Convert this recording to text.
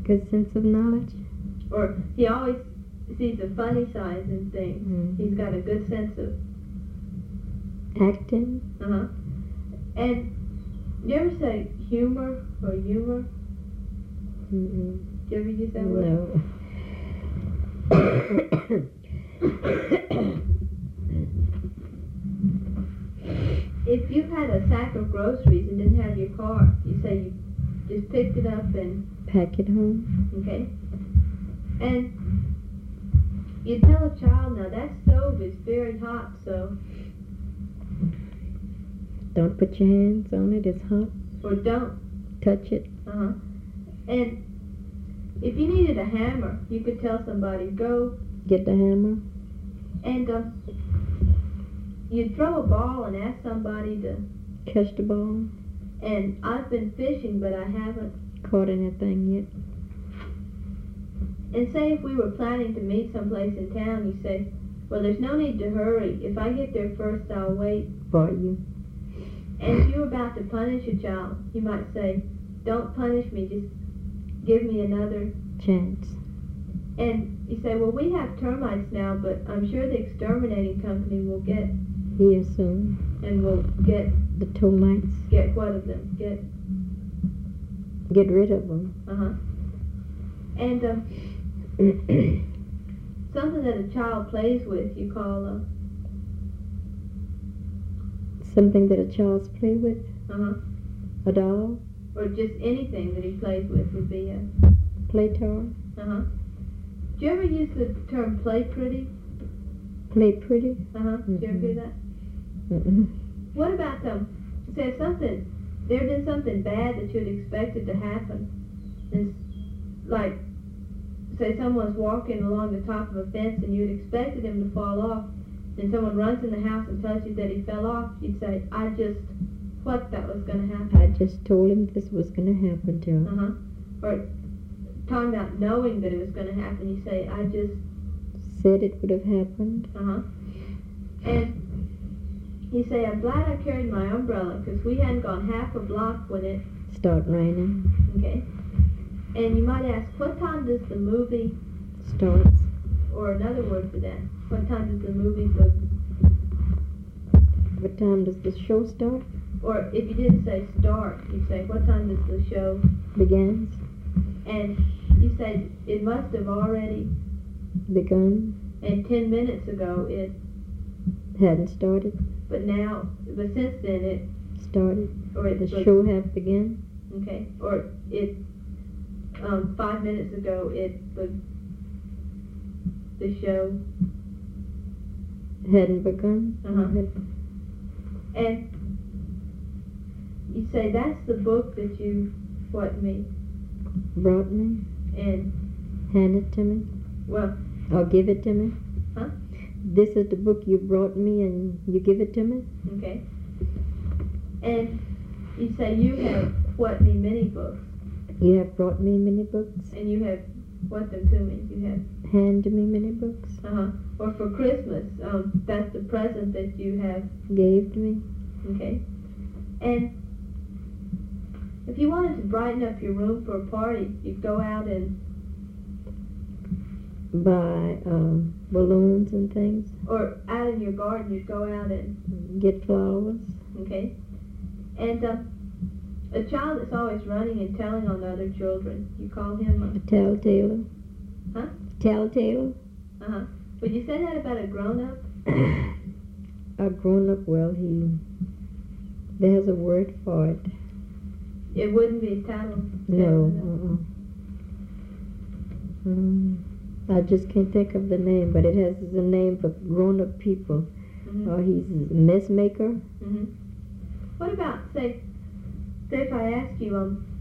Good sense of knowledge? Or he always sees the funny sides in things. Mm-hmm. He's got a good sense of... Acting? Uh-huh. And you ever say humor or humor? Mm-mm. Did you ever use that word? No. If you had a sack of groceries and didn't have your car, you say you just picked it up and... Pack it home? Okay. And you tell a child, now that stove is very hot, so... Don't put your hands on it, it's hot. Or don't. Touch it. Uh-huh. And if you needed a hammer, you could tell somebody, go... Get the hammer. And you'd throw a ball and ask somebody to... Catch the ball. And I've been fishing, but I haven't... Caught anything yet. And say if we were planning to meet someplace in town, you say, well, there's no need to hurry. If I get there first, I'll wait. For you. And if you're about to punish a child, you might say, don't punish me, just give me another chance. And you say, well, we have termites now, but I'm sure the exterminating company will get... Here soon. And will get... The termites. Get what of them? Get rid of them. Uh-huh. And something that a child plays with, you call... Something that a child's play with? Uh-huh. A doll? Or just anything that he plays with would be a... Play toy? Uh-huh. Do you ever use the term play pretty? Play pretty? Uh-huh. Did you ever hear that? Mm-mm. What about say something, there been something bad that you'd expected to happen. It's like, say someone's walking along the top of a fence and you'd expected him to fall off, and someone runs in the house and tells you that he fell off, you'd say, I just thought that was going to happen. I just told him this was going to happen to him. Uh-huh. Or talking about knowing that it was going to happen, you say, I just... Said it would have happened. Uh-huh. And you say, I'm glad I carried my umbrella, because we hadn't gone half a block when it... Start raining. Okay. And you might ask, what time does the movie... Starts. Or another word for that. What time does the movie go... What time does the show start? Or if you didn't say start, you say, what time does the show... Begins. And you say, it must have already... Begun. And 10 minutes ago it... Hadn't started. But since then it... Started. Or it the show have begun. Okay. Or it... 5 minutes ago it was... The show... Hadn't begun. Uh-huh. And you say, that's the book that you... What, me? Brought me. And... Hand it to me. Well... Or give it to me. Huh? This is the book you brought me and you give it to me? Okay. And you say you have what me many books. You have brought me many books. And you have what them to me. You have handed me many books. Uh-huh. Or for Christmas, that's the present that you have gave to me. Okay. And if you wanted to brighten up your room for a party, you'd go out and buy balloons and things. Or out in your garden, you'd go out and get flowers. Okay. And a child that's always running and telling on other children, you call him a telltale. Huh? Telltale. Uh-huh. Would you say that about a grown-up? A grown-up, well, there's a word for it. It wouldn't be tattle. No. I just can't think of the name, but it has a name for grown-up people. Mm-hmm. Or he's a mess maker. Mm-hmm. What about, say if I ask you,